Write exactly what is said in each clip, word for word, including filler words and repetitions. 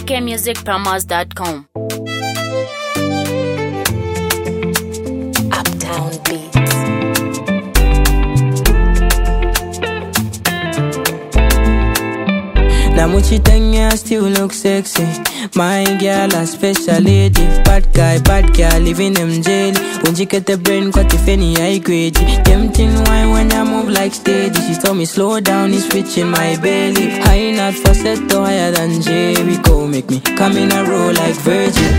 k music promos dot com. Uptown Beats. Namuchitenge, I still look sexy. My girl, a special lady. Bad guy, bad girl, living them jail. When she get the brain, got the fanny, I grade. Tempting wine when I move like steady. She told me slow down, it's switching my belly. High not for set to higher than Jericho. Make me come in a row like Virgin.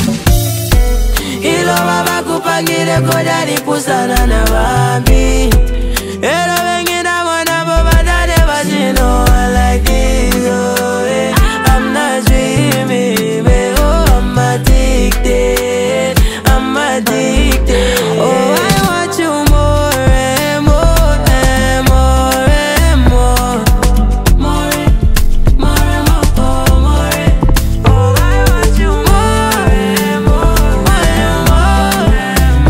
Ilo baba kupangile koda ni pusana na bambi. Elo vengi na wana boba dade vagino like this. Oh, eh. I'm not dreaming, babe. Oh, I'm addicted. I'm addicted. Oh, I want you more and more and more and more. More, more and more, oh, more. Oh, I want you more and more and more and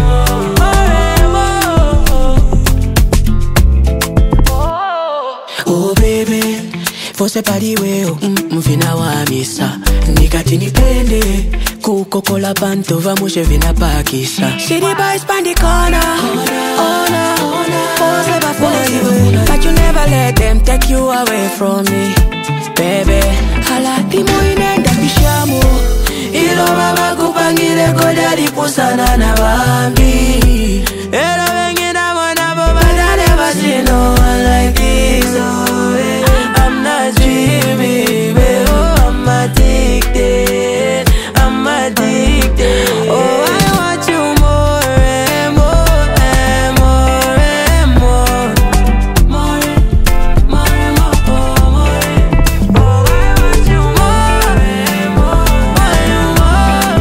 more and more. Oh, baby. Fose pariweo, mvina wa misa. Nikati nipende, kukokola panto vamushe vina pakisa. City boys pan the corner, corner, pose ba pose. But you never let them take you away from me, baby. Hala timo inenda pishamu. Ilo baba kupangile koda lipusana na bambi. Elo vengi na wana boba dade vagino like this, oh, eh. I'm not dreaming, babe. Oh, I'm addicted. I'm addicted. Oh, I want you more and more and more and more. More, more and more, oh, more. Oh, I want you more and more and more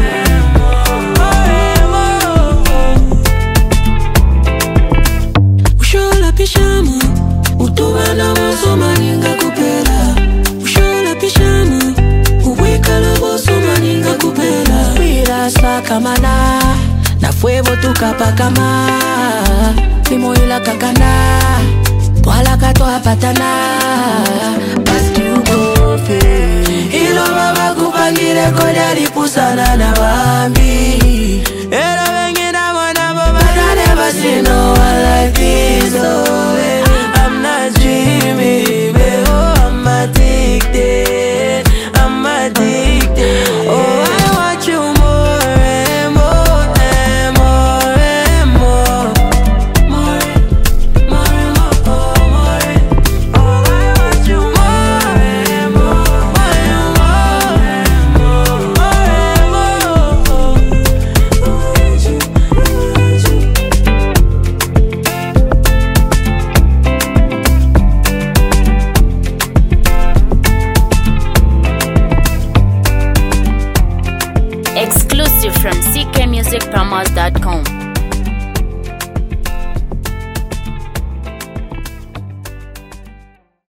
and more and more. Ushola pishamu, utubana musoma ninga kupela. Ushola pishamu, uwekala musoma ninga kupela. Wira sakamana, na fuevo tukapakama. Limo ila kakana, twala katwa patana. Basi ugofe. Ilo baba kupangile koda lipusana na bambi. Elo vengi na wana boba dade vagino like this, oh, eh. I'm not dreaming, babe. Oh, I'm addicted. I'm addicted. Oh, I want you more and more and more and more. More, more and more, oh, more. Oh, I want you more and more and more and more and more. I want you, I want you. Exclusive from c k music promos dot com.